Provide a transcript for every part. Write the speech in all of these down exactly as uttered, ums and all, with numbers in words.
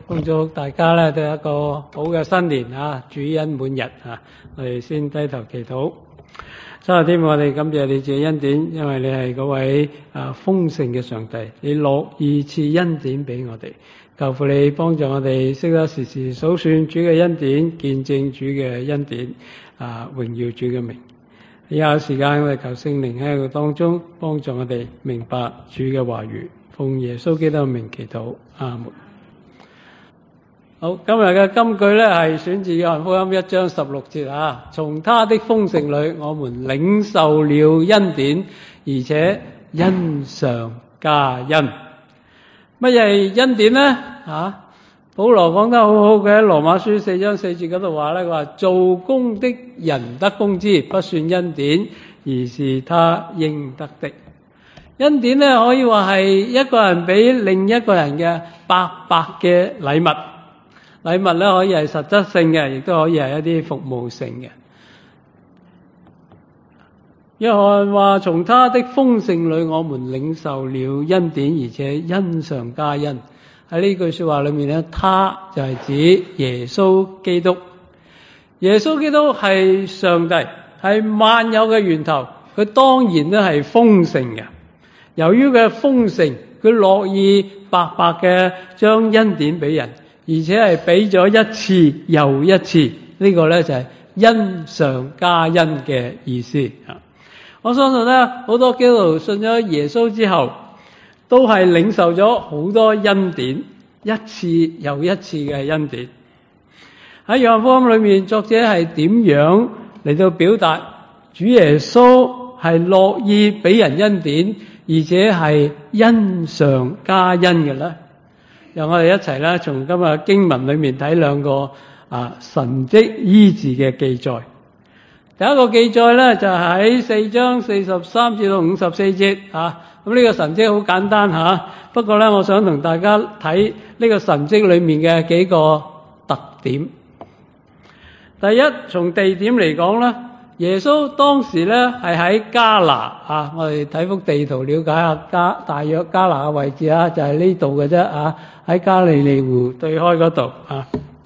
恭祝大家咧都有一個好嘅新年啊！主恩滿日啊！我哋先低頭祈禱。神啊，天父，我哋感謝你賜恩典，因為你係嗰位啊豐盛嘅上帝，你樂意賜恩典俾我哋。求父你幫助我哋識得時時數算主嘅恩典，見證主嘅恩典，啊榮耀主嘅名。以下時間我哋求聖靈喺個當中幫助我哋明白主嘅話語，奉耶穌基督嘅名祈禱，阿門。好，今日嘅金句咧係選自約翰福音一章十六節啊。從他的豐盛裏，我們領受了恩典，而且恩上加恩。乜嘢係恩典呢？啊，保羅講得好好嘅，喺羅馬書四章四節嗰度話咧，佢話做工的人得工資，不算恩典，而是他應得的。恩典咧可以話係一個人俾另一個人嘅白白嘅禮物。禮物咧可以係實質性嘅，亦都可以係一啲服務性嘅。約翰話：從他的豐盛裏，我們領受了恩典，而且恩上加恩。喺呢句說話裏面咧，他就係指耶穌基督。耶穌基督係上帝，係萬有嘅源頭，佢當然都係豐盛嘅。由於佢嘅豐盛，佢樂意白白嘅將恩典俾人。而且係俾咗一次又一次，呢、這個呢就係恩上加恩嘅意思。我相信呢，好多基督徒信咗耶穌之後，都係領受咗好多恩典，一次又一次嘅恩典。喺約翰福音裏面，作者係點樣嚟到表達主耶穌係樂意俾人恩典，而且係恩上加恩嘅呢？讓我哋一齊咧，從今日經文裏面睇兩個啊神蹟醫治嘅記載。第一個記載咧就喺、是、四章四十三至到五十四節啊。咁、這、呢個神蹟好簡單吓、啊，不過咧我想同大家睇呢個神蹟裏面嘅幾個特點。第一，從地點嚟講咧，耶穌當時咧係喺迦拿啊。我哋睇幅地圖了解下加大約迦拿嘅位置啊，就係呢度嘅啫啊。喺加利利湖對開嗰度啊，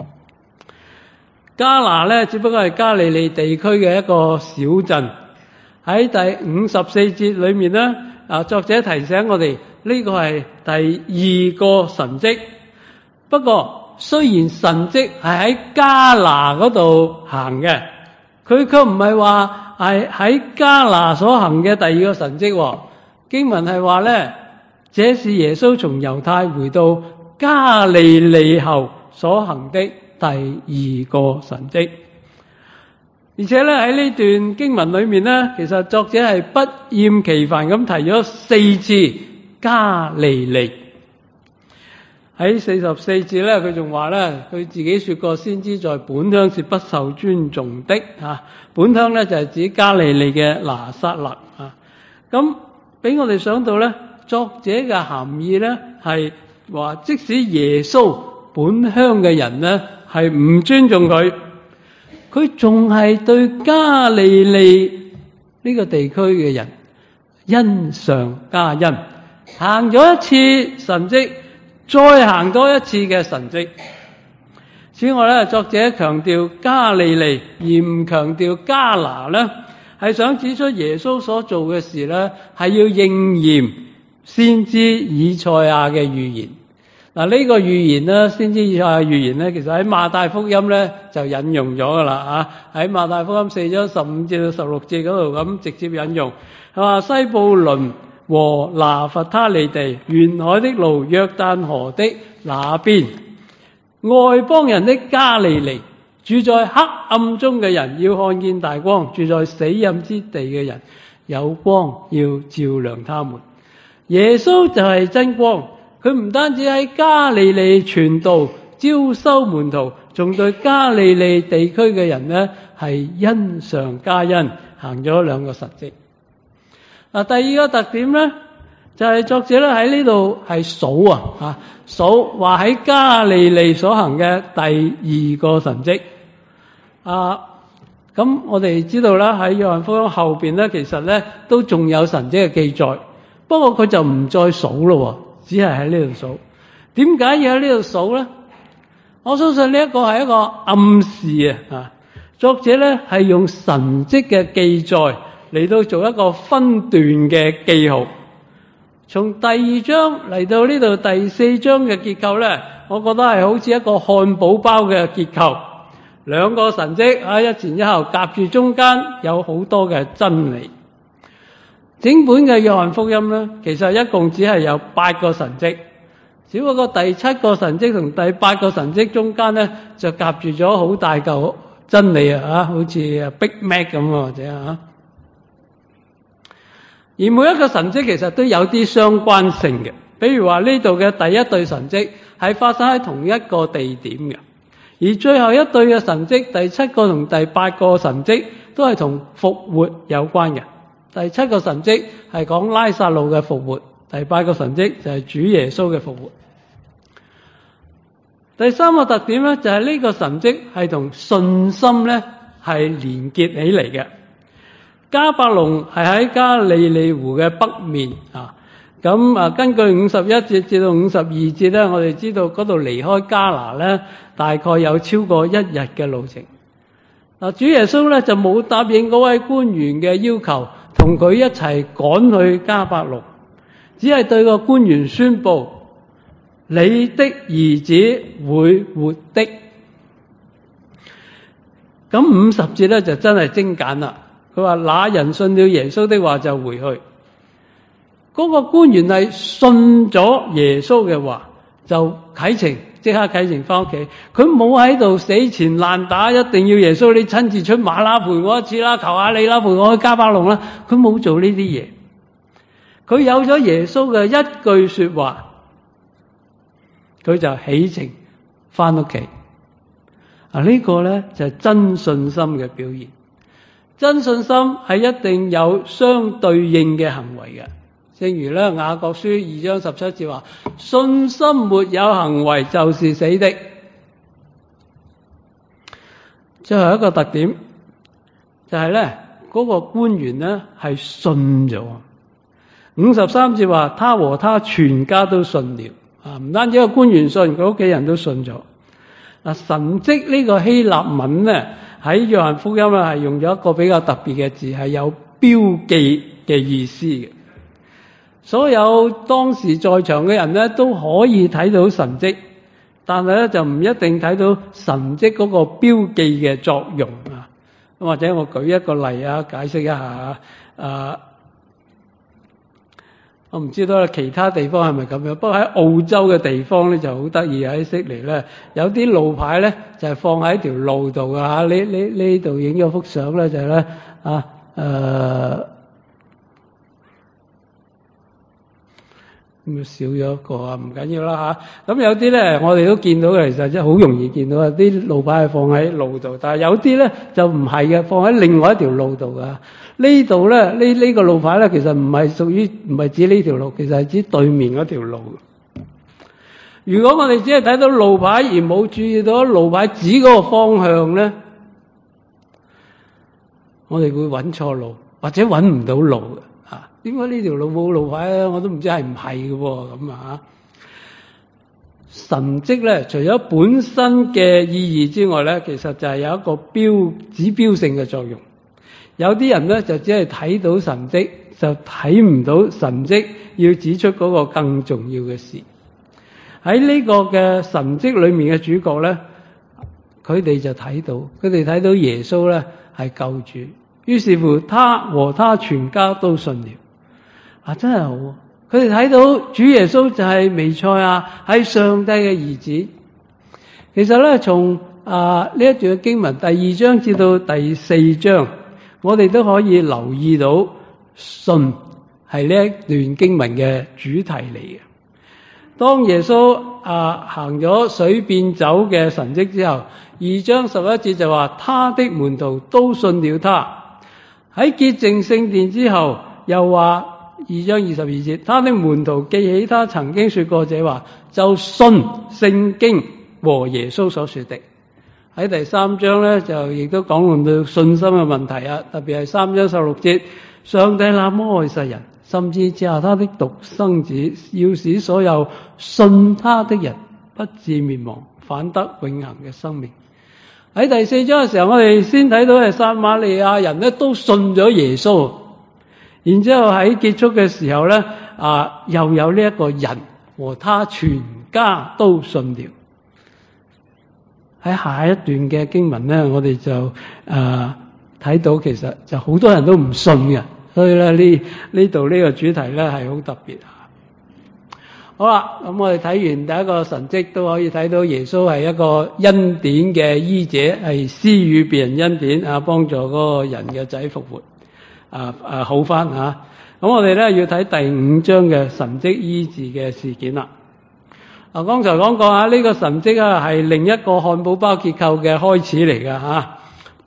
迦拿咧只不過係加利利地區嘅一個小鎮。喺第五十四節裏面咧，啊作者提醒我哋呢個係第二個神蹟。不過雖然神蹟係喺迦拿嗰度行嘅，佢卻唔係話係喺迦拿所行嘅第二個神蹟。經文係話咧，這是耶穌從猶太回到加利利後所行的第二個神蹟。而且咧喺呢段經文裏面咧，其實作者係不厭其煩咁提咗四次加利利。喺四十四節咧，佢仲話咧，佢自己說過，先知在本鄉是不受尊重的啊。本鄉咧就係指加利利嘅拿撒勒啊。咁俾我哋想到咧，作者嘅含義咧係話，即使耶穌本鄉嘅人呢係唔尊重佢，佢仲係對加利利呢個地區嘅人恩上加恩，行咗一次神蹟，再行多一次嘅神蹟。此外咧，作者強調加利利而唔強調迦拿呢，係想指出耶穌所做嘅事呢係要應驗先知以賽亞嘅預言。嗱，呢個預言呢，先知以賽亞預言呢，其實喺馬太福音呢就引用咗噶啦啊。喺馬太福音四章十五至到十六節嗰度咁直接引用，係話西布倫和拿弗他利地沿海的路，約旦河的那邊，外邦人的加利利，住在黑暗中嘅人要看見大光，住在死蔭之地嘅人有光要照亮他們。耶穌就係真光，佢唔單止喺加利利傳道招收門徒，仲對加利利地區嘅人呢係恩上加恩，行咗兩個神蹟。嗱，第二個特點咧就係、是、作者咧喺呢度係數啊吓數話喺加利利所行嘅第二個神蹟啊。咁我哋知道啦，喺約翰福音後邊咧，其實咧都仲有神蹟嘅記載，不過佢就唔再數咯，只係喺呢度數。點解要喺呢度數咧？ 我相信呢一個係一個暗示啊！作者咧係用神蹟嘅記載嚟到做一個分段嘅記號。從第二章嚟到呢度第四章嘅結構咧，我覺得係好似一個漢堡包嘅結構，兩個神蹟啊，一前一後夾住，中間有好多嘅真理。整本嘅約翰福音咧，其實一共只係有八個神蹟。只不過第七個神蹟同第八個神蹟中間咧，就夾住咗好大嚿真理啊！好似 Big Mac 咁或者啊，而每一個神蹟其實都有啲相關性嘅。比如話呢度嘅第一對神蹟係發生喺同一個地點嘅，而最後一對嘅神蹟，第七個同第八個神蹟都係同復活有關嘅。第七個神蹟係講拉撒路嘅復活，第八個神蹟就係主耶穌嘅復活。第三個特點咧，就係呢個神蹟係同信心咧係連結起嚟嘅。迦百農係喺加利利湖嘅北面啊，咁啊根據五十一節至到五十二節咧，我哋知道嗰度離開迦拿咧大概有超過一日嘅路程。嗱，主耶穌咧就冇答應嗰位官員嘅要求，同佢一齊趕去迦百農，只係對個官員宣布：你的兒子會活的。咁五十節咧就真係精簡啦。佢話那人信了耶穌的話就回去。嗰、那個官員係信咗耶穌嘅話，就啟程，即刻啟程翻屋企。佢冇喺度死纏爛打，一定要耶穌你親自出馬啦，陪我一次啦，求下你啦，陪我去迦百農啦。佢冇做呢啲嘢。佢有咗耶穌嘅一句說話，佢就起程翻屋企。啊，呢個咧就係真信心嘅表現。真信心係一定有相對應嘅行為嘅。正如咧雅各書二章十七節話：信心沒有行為就是死的。最後一個特點就係咧嗰個官員咧係信咗。五十三節話他和他全家都信了。啊，唔單止個官員信，佢屋企人都信咗。嗱，神蹟呢個希臘文咧喺約翰福音咧係用咗一個比較特別嘅字，係有標記嘅意思嘅。所有當時在場嘅人咧都可以睇到神蹟，但係咧就唔一定睇到神蹟嗰個標記嘅作用啊。咁或者我舉一個例啊，解釋一下啊。我唔知道其他地方係咪咁樣，不過喺澳洲嘅地方咧就好得意，喺悉尼咧有啲路牌咧就係放喺條路度噶嚇。呢呢呢度影咗幅相咧就係咧啊誒咁少咗一個啊，唔緊要啦嚇。咁有啲咧我哋都見到嘅，其實真係好容易見到啊！啲路牌係放喺路度，但係有啲咧就唔係嘅，放喺另外一條路度噶。呢度咧，呢呢個路牌咧，其實唔係屬於，唔係指呢條路，其實係指對面嗰條路。如果我哋只係睇到路牌而冇注意到路牌指嗰個方向咧，我哋會揾錯路，或者揾唔到路嘅嚇。點解呢條路冇路牌咧？我都唔知係唔係嘅喎咁啊！神蹟咧，除咗本身嘅意義之外咧，其實就係有一個標指標性嘅作用。有啲人咧就只係睇到神蹟，就睇唔到神蹟要指出嗰個更重要嘅事。喺呢個嘅神蹟裏面嘅主角咧，佢哋就睇到，佢哋睇到耶穌咧係救主，於是乎他和他全家都信了。啊，真係好！佢哋睇到主耶穌就係彌賽亞，係上帝嘅兒子。其實咧，從啊呢一段嘅經文第二章至到第四章，我哋都可以留意到信係呢一段經文嘅主題嚟嘅。當耶穌啊行咗水變酒嘅神蹟之後，二章十一節就話他的門徒都信了他。喺潔淨聖殿之後，又話二章二十二節，他的門徒記起他曾經說過這話，就信聖經和耶穌所說的。喺第三章咧，就亦都講論到信心嘅問題啊，特別係三章十六節，上帝那麼愛世人，甚至賜下他的獨生子，要使所有信他的人不至滅亡， 反得永恆嘅生命。喺第四章嘅時候，我哋先睇到係撒瑪利亞人咧都信咗耶穌，然之後喺結束嘅時候咧啊，又有呢一個人和他全家都信了。喺下一段嘅經文咧，我哋就誒睇到其實就好多人都唔信嘅，所以咧呢呢度呢個主題咧係好特別啊。好啦，咁我哋睇完第一個神蹟，都可以睇到耶穌係一個恩典嘅醫者，係施予別人恩典啊，幫助嗰個人嘅仔復活啊啊好翻啊。咁我哋咧要睇第五章嘅神蹟醫治嘅事件啦。啊，剛才講過啊，呢個神蹟啊係另一個漢堡包結構嘅開始嚟㗎吓。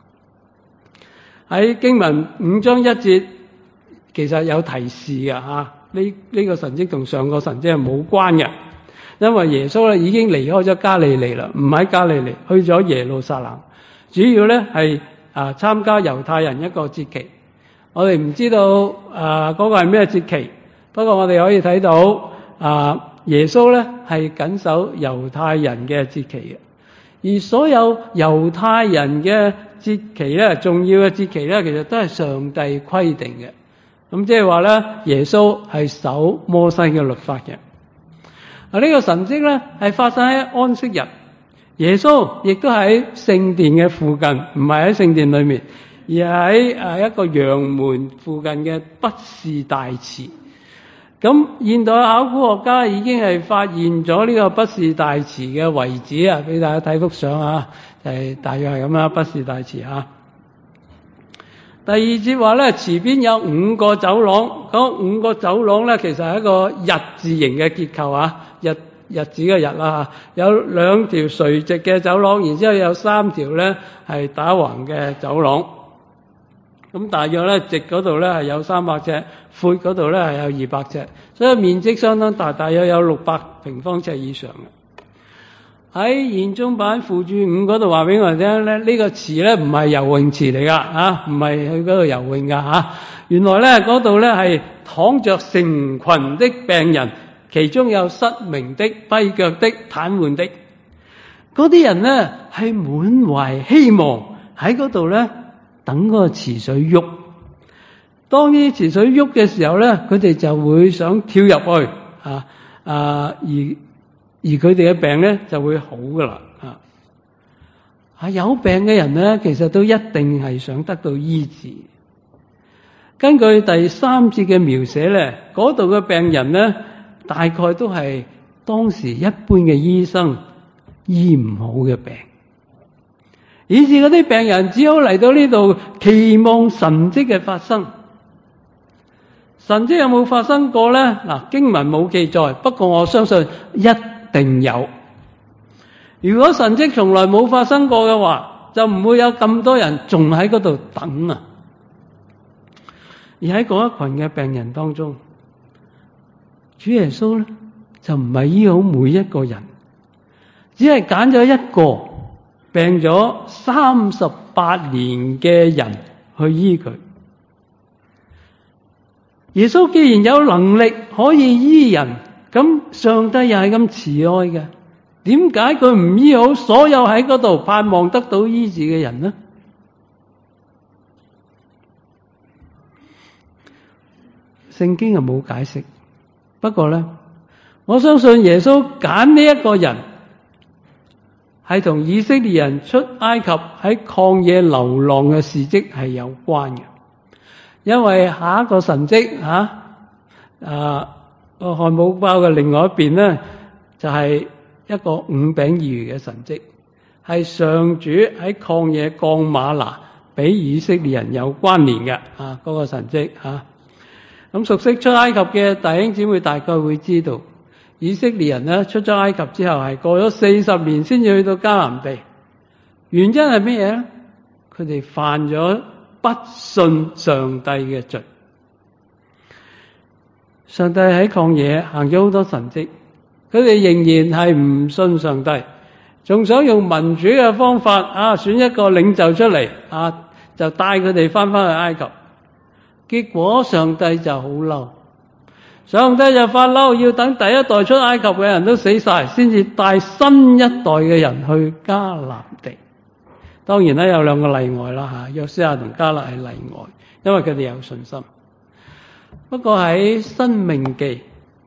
喺經文五章一節，其實有提示㗎吓。呢呢個神蹟同上個神蹟係冇關嘅，因為耶穌咧已經離開咗加利利啦，唔喺加利利，去咗耶路撒冷，主要咧係啊參加猶太人一個節期。我哋唔知道啊嗰個係咩節期，不過我哋可以睇到啊耶穌咧係謹守猶太人嘅節期嘅，而所有猶太人嘅節期咧，重要嘅節期咧，其實都係上帝規定嘅。咁即係話咧，耶穌係守摩西嘅律法嘅。啊，呢個神蹟咧係發生喺安息日，耶穌亦都喺聖殿嘅附近，唔係喺聖殿裏面，而係喺誒一個羊門附近嘅畢士大池。咁現代考古學家已經係發現咗呢個畢士大池嘅遺址啊，俾大家睇幅相啊，就係大約係咁啦，畢士大池啊。第二節話咧，池邊有五個走廊，嗰五個走廊咧其實係一個日字形嘅結構啊，日日子嘅日啦，有兩條垂直嘅走廊，然之後有三條咧係打橫嘅走廊。咁大約咧直嗰度咧係有三百尺，闊嗰度咧係有二百尺，所以面積相當大，大約有六百平方尺以上嘅。喺現中版附注五嗰度話俾我哋聽咧，呢個池咧唔係游泳池嚟噶啊，唔係去嗰度游泳噶啊。原來咧嗰度咧係躺着成群的病人，其中有失明的、跛腳的、癱瘓的。嗰啲人咧係滿懷希望喺嗰度咧等嗰個池水喐。當呢啲池水喐嘅時候咧，佢哋就會想跳入去啊啊而。而佢哋嘅病咧就會好噶啦啊！啊有病嘅人咧，其實都一定係想得到醫治。根據第三節嘅描寫咧，嗰度嘅病人咧，大概都係當時一般嘅醫生醫唔好嘅病，以致嗰啲病人只好嚟到呢度期望神蹟嘅發生。神蹟有冇發生過咧？嗱，經文冇記載，不過我相信一定有。如果神蹟從來冇發生過嘅話，就唔會有咁多人仲喺嗰度等啊。而喺嗰一群嘅病人當中，主耶穌咧就唔係醫好每一個人，只係揀咗一個病咗三十八年嘅人去醫佢。耶穌既然有能力可以醫人，咁上帝又係咁慈愛嘅，點解佢唔醫好所有喺嗰度盼望得到醫治嘅人呢？聖經又冇解釋，不過咧，我相信耶穌揀呢一個人係同以色列人出埃及喺曠野流浪嘅事蹟係有關嘅，因為下一個神蹟吓啊個漢堡包嘅另外一邊咧，就係、是、一個五餅二魚嘅神蹟，係上主喺曠野降嗎哪俾以色列人有關聯嘅啊嗰、那個神蹟啊。咁熟悉出埃及嘅弟兄姊妹大概會知道，以色列人咧出咗埃及之後係過咗四十年先至去到迦南地，原因係咩嘢咧？佢哋犯咗不信上帝嘅罪。上帝喺曠野行咗好多神蹟，佢哋仍然係唔信上帝，仲想用民主嘅方法啊選一個領袖出嚟啊，就帶佢哋翻返去埃及。結果上帝就好嬲， 上帝就發嬲，要等第一代出埃及嘅人都死晒，先至帶新一代嘅人去迦南地。當然咧有兩個例外啦吓，約書亞同迦勒係例外，因為佢哋有信心。不過喺申命記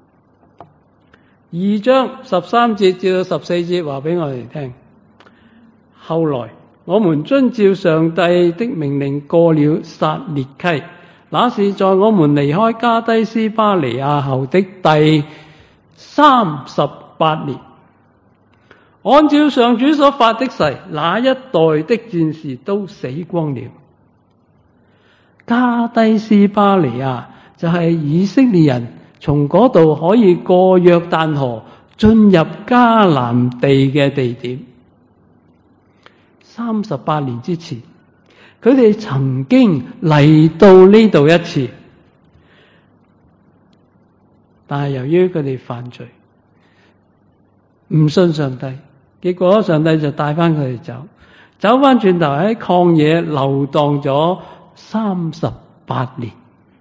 二章十三節至到十四節話俾我哋聽，後來我們遵照上帝的命令過了撒列溪，那是在我們離開加低斯巴尼亞後的第三十八年，按照上主所發的誓，那一代的戰士都死光了。加低斯巴尼亞就係以色列人從嗰度可以過約旦河進入迦南地嘅地點。三十八年之前，佢哋曾經嚟到呢度一次，但係由於佢哋犯罪，唔信上帝，結果上帝就帶翻佢哋走，走翻轉頭喺曠野流蕩咗三十八年。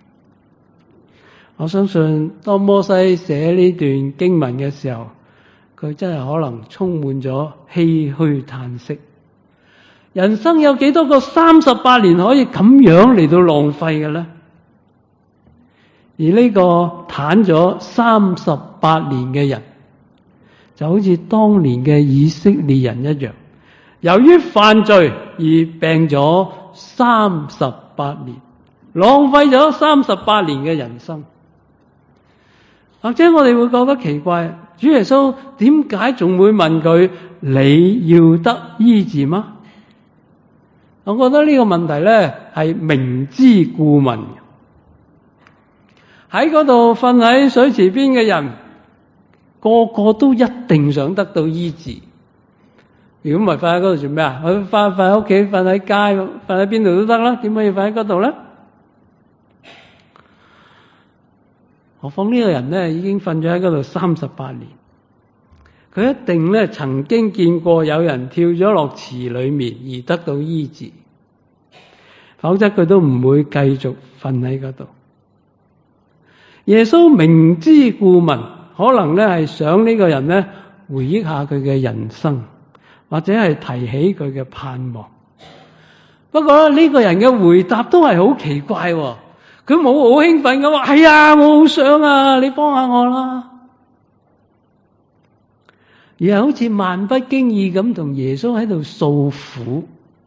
我相信當摩西寫呢段經文嘅時候，佢真係可能充滿咗唏噓嘆息。人生有幾多個三十八年可以咁樣嚟到浪費嘅呢？而呢個癱咗三十八年嘅人，就好似當年嘅以色列人一樣，由於犯罪而病咗三十八年，浪費咗三十八年嘅人生。或者我哋會覺得奇怪，主耶穌點解仲會問佢，你要得醫治嗎？我覺得呢個問題咧係明知故問。喺嗰度瞓喺水池邊嘅人，個個都一定想得到醫治。如果唔係瞓喺嗰度做咩啊？佢瞓瞓喺屋企，瞓喺街，瞓喺邊度都得啦。點解要瞓喺嗰度咧？何況呢個人咧已經瞓咗喺嗰度三十八年，佢一定咧曾經見過有人跳咗落池裏面而得到醫治，否則佢都唔會繼續瞓喺嗰度。耶穌明知故問，可能咧係想呢個人咧回憶下佢嘅人生，或者係提起佢嘅盼望。不過咧呢個人嘅回答都係好奇怪喎。佢冇好興奮咁話，係啊，我好想啊，你幫下我啦。而係好似漫不經意咁同耶穌喺度訴苦。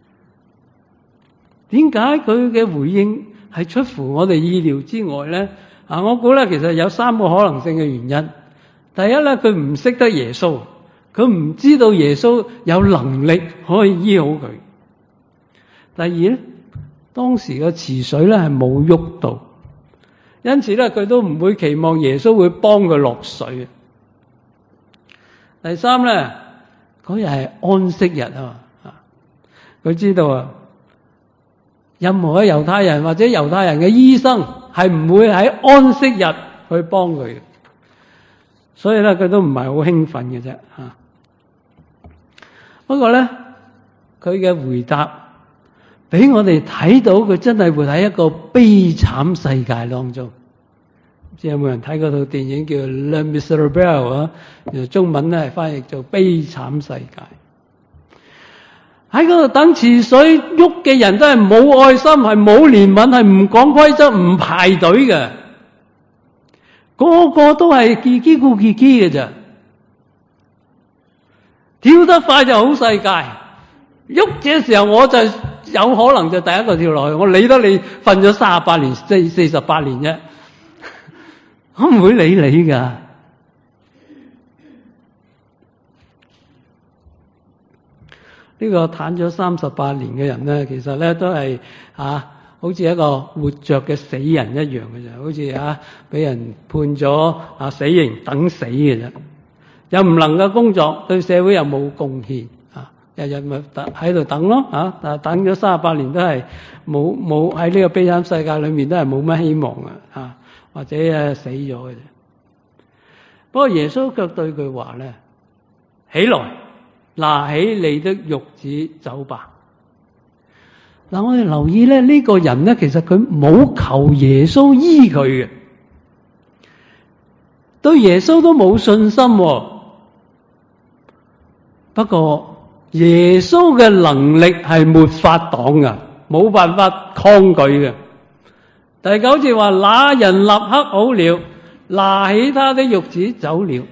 點解佢嘅回應係出乎我哋意料之外咧？啊，我估咧其實有三個可能性嘅原因。第一咧，佢唔識得耶穌，佢唔知道耶穌有能力可以醫好佢。第二咧，當時嘅池水咧係冇喐到，因此咧佢都唔會期望耶穌會幫佢落水。第三咧，嗰日係安息日啊嘛，佢知道啊，任何嘅猶太人或者猶太人嘅醫生係唔會喺安息日去幫佢嘅，所以咧佢都唔係好興奮嘅啫吓。不過咧，佢嘅回答俾我哋睇到佢真係活喺一個悲慘世界當中。唔知有冇人睇嗰套電影叫《Les Miserables》啊？中文咧係翻譯做悲慘世界。喺嗰度等池水喐嘅人都係冇愛心，係冇憐憫，係唔講規則，唔排隊嘅，個個都係嘰嘰咕嘰嘰嘅咋。跳得快就好世界，喐嘅時候我就有可能就第一個跳落去。我理得你瞓咗三十八年、四四十八年啫，我唔會理你噶。呢個癱咗三十八年嘅人咧，其實咧都係啊，好似一個活着嘅死人一樣嘅啫，好似啊俾人判咗啊死刑等死嘅啫，又唔能夠工作，對社會又冇貢獻啊，日日咪等喺度等咯啊，但係等咗三十八年都係冇冇喺呢個悲慘世界裏面都係冇乜希望嘅啊，或者誒死咗嘅啫。不過耶穌卻對佢話咧：起來，拿起你的褥子走吧。嗱，我哋留意咧，呢個人咧，其實佢冇求耶穌醫佢嘅， 對耶穌都冇信心喎。不過耶穌嘅能力係沒法擋㗎，冇辦法抗拒嘅。第九節話，那人立刻好了，拿起他的褥子走了。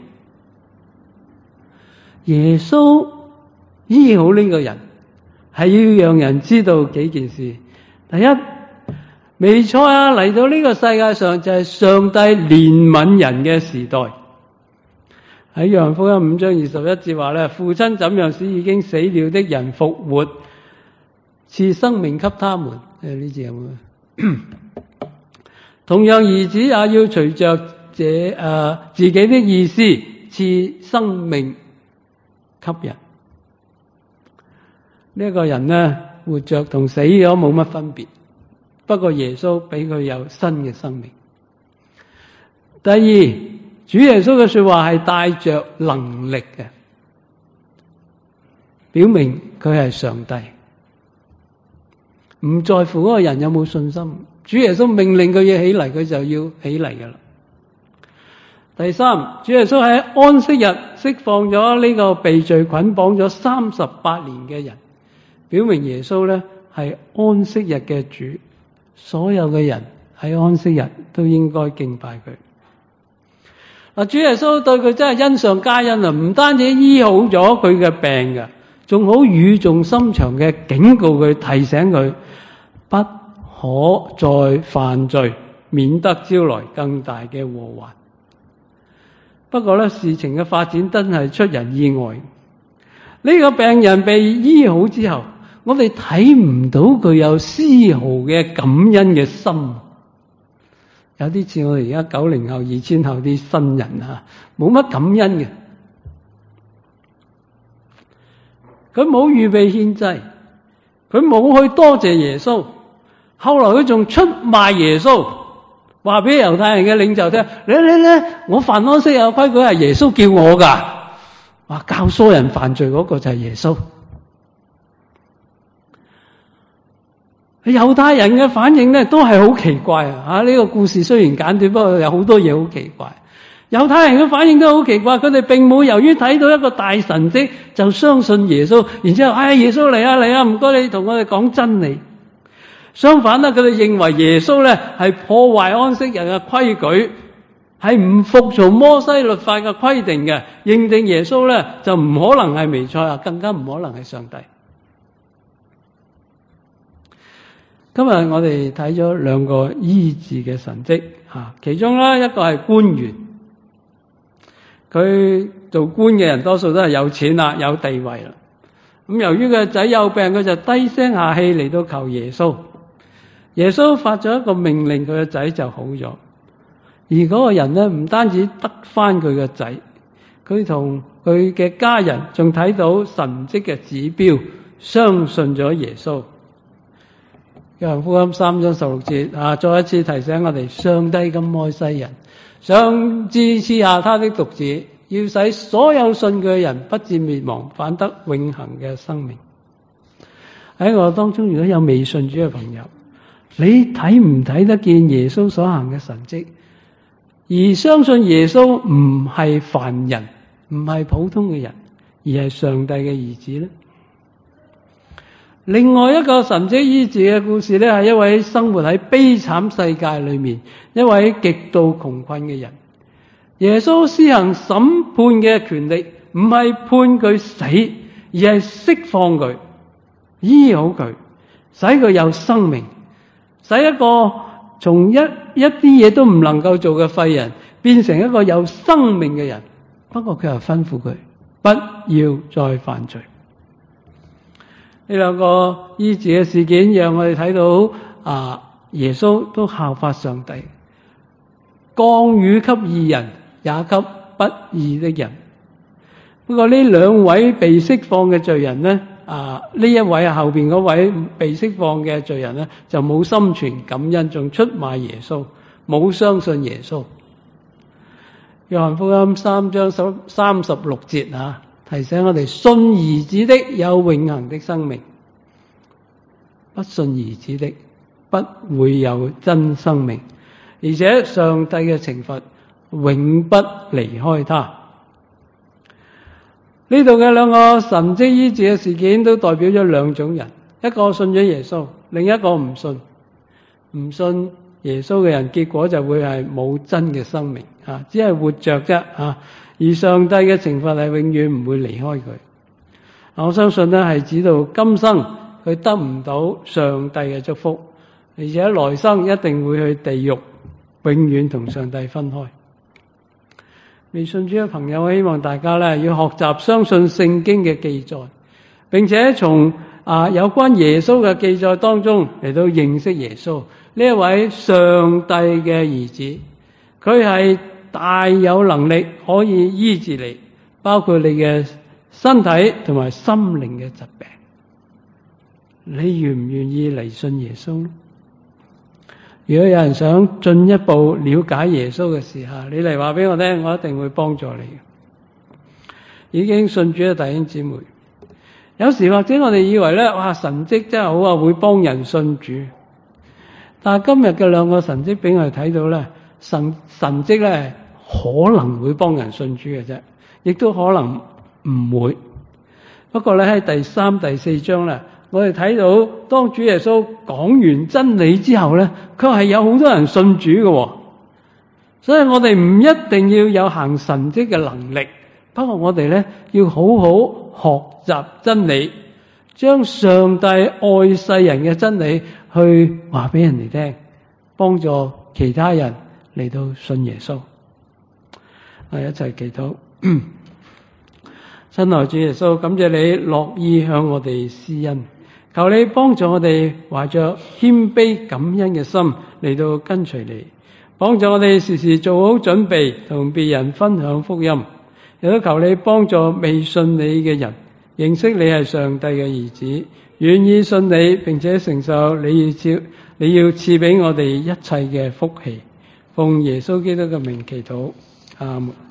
耶穌醫好呢個人，係要讓人知道幾件事。第一，彌賽亞嚟到呢個世界上就係上帝憐憫人嘅時代。喺約翰福音五章二十一節話咧，父親怎樣使已經死了的人復活，賜生命給他們。誒，呢節有冇？同樣兒子也要隨着這誒、呃、自己的意思賜生命給人。呢、這、一個人呢，活着同死咗冇乜分別，不過耶穌俾佢有新嘅生命。第二，主耶穌嘅說話係帶着能力嘅，表明佢係上帝，唔在乎嗰個人有冇信心。主耶穌命令佢要起嚟，佢就要起嚟㗎啦。第三，主耶穌喺安息日釋放咗呢個被罪捆綁咗三十八年嘅人，表明耶穌咧係安息日嘅主，所有嘅人喺安息日都應該敬拜佢。嗱，主耶穌對佢真係恩上加恩啊！唔單止醫好咗佢嘅病㗎，仲好語重心長嘅警告佢，提醒佢不可再犯罪，免得招來更大嘅禍患。不過咧，事情嘅發展真係出人意外。呢個病人被醫好之後，我哋睇唔到佢有絲毫嘅感恩嘅心。有啲似我哋而家九零後、二千後啲新人啊，冇乜感恩嘅。佢冇預備獻祭，佢冇去多謝耶穌。後來佢仲出賣耶穌，話俾猶太人嘅領袖聽：你你你，我犯安息日嘅規矩係耶穌叫我㗎。話教唆人犯罪嗰個就係耶穌。猶太人嘅反應咧都係好奇怪啊！吓，呢個故事雖然簡短，不過有好多嘢好奇怪。猶太人嘅反應都好奇怪，佢哋並冇由於睇到一個大神蹟就相信耶穌，然之後哎耶穌嚟啊嚟啊，唔該你同我哋講真理。相反咧，佢哋認為耶穌咧係破壞安息日嘅規矩，係唔服從摩西律法嘅規定嘅，認定耶穌咧就唔可能係彌賽亞，更加唔可能係上帝。今日我哋睇咗兩個醫治嘅神蹟，吓，其中咧一個係官員，佢做官嘅人多數都係有錢啦，有地位啦。咁由於佢個仔有病，佢就低聲下氣嚟到求耶穌。耶穌發咗一個命令，佢個仔就好咗。而嗰個人咧唔單止得翻佢個仔，佢同佢嘅家人仲睇到神蹟嘅指標，相信咗耶穌。約翰福音三章十六節啊，再一次提醒我哋，上帝咁愛世人，上至賜下他的獨子，要使所有信佢嘅人不至滅亡，反得永恆嘅生命。喺我當中，如果有未信主嘅朋友，你睇唔睇得見耶穌所行嘅神蹟，而相信耶穌唔係凡人，唔係普通嘅人，而係上帝嘅兒子呢？另外一個神蹟醫治嘅故事咧，係一位生活喺悲慘世界裏面，一位極度窮困嘅人。耶穌施行審判嘅權力，唔係判佢死，而係釋放佢，醫好佢，使佢有生命，使一個從一一啲嘢都唔能夠做嘅廢人，變成一個有生命嘅人。不過佢又吩咐佢不要再犯罪。呢兩個醫治嘅事件，讓我哋睇到啊，耶穌都效法上帝，降雨給義人，也給不義的人。不過呢兩位被釋放嘅罪人呢，啊呢一位後邊嗰位被釋放嘅罪人呢，就冇心存感恩，仲出賣耶穌，冇相信耶穌。約翰福音三章三十六節啊，提醒我哋，信兒子的有永恆的生命，不信兒子的不會有真生命。而且上帝嘅懲罰永不離開他。呢度嘅兩個神蹟醫治嘅事件都代表咗兩種人，一個信咗耶穌，另一個唔信。唔信耶穌嘅人，結果就會係冇真嘅生命啊，只係活着啫啊。而上帝嘅懲罰係永遠唔會離開佢。我相信咧係指到今生佢得唔到上帝嘅祝福，而且來生一定會去地獄，永遠同上帝分開。未信主嘅朋友，我希望大家咧要學習相信聖經嘅記載，並且從啊有關耶穌嘅記載當中嚟到認識耶穌呢一位上帝嘅兒子。佢係大有能力可以醫治你，包括你嘅身體同埋心靈嘅疾病。你願唔願意嚟信耶穌呢？如果有人想進一步了解耶穌嘅時候，你嚟話俾我聽，我一定會幫助你。已經信主嘅弟兄姊妹，有時或者我哋以為咧，哇，神蹟真係好啊，會幫人信主。但係今日嘅兩個神蹟俾我哋睇到咧，神神蹟咧可能會幫人信主嘅啫，亦都可能唔會。不過咧喺第三、第四章咧，我哋睇到當主耶穌講完真理之後咧，佢係有好多人信主嘅。所以我哋唔一定要有行神蹟嘅能力，不過我哋咧要好好學習真理，將上帝愛世人嘅真理去話俾人哋聽，幫助其他人嚟到信耶穌。我哋一齊祈禱。親愛主耶穌，感謝你樂意向我哋施恩，求你幫助我哋懷着謙卑感恩嘅心嚟到跟隨你，幫助我哋時時做好準備同別人分享福音，亦都求你幫助未信你嘅人認識你係上帝嘅兒子，願意信你並且承受你要賜你要賜俾我哋一切嘅福氣。奉耶穌基督嘅名祈禱，阿門。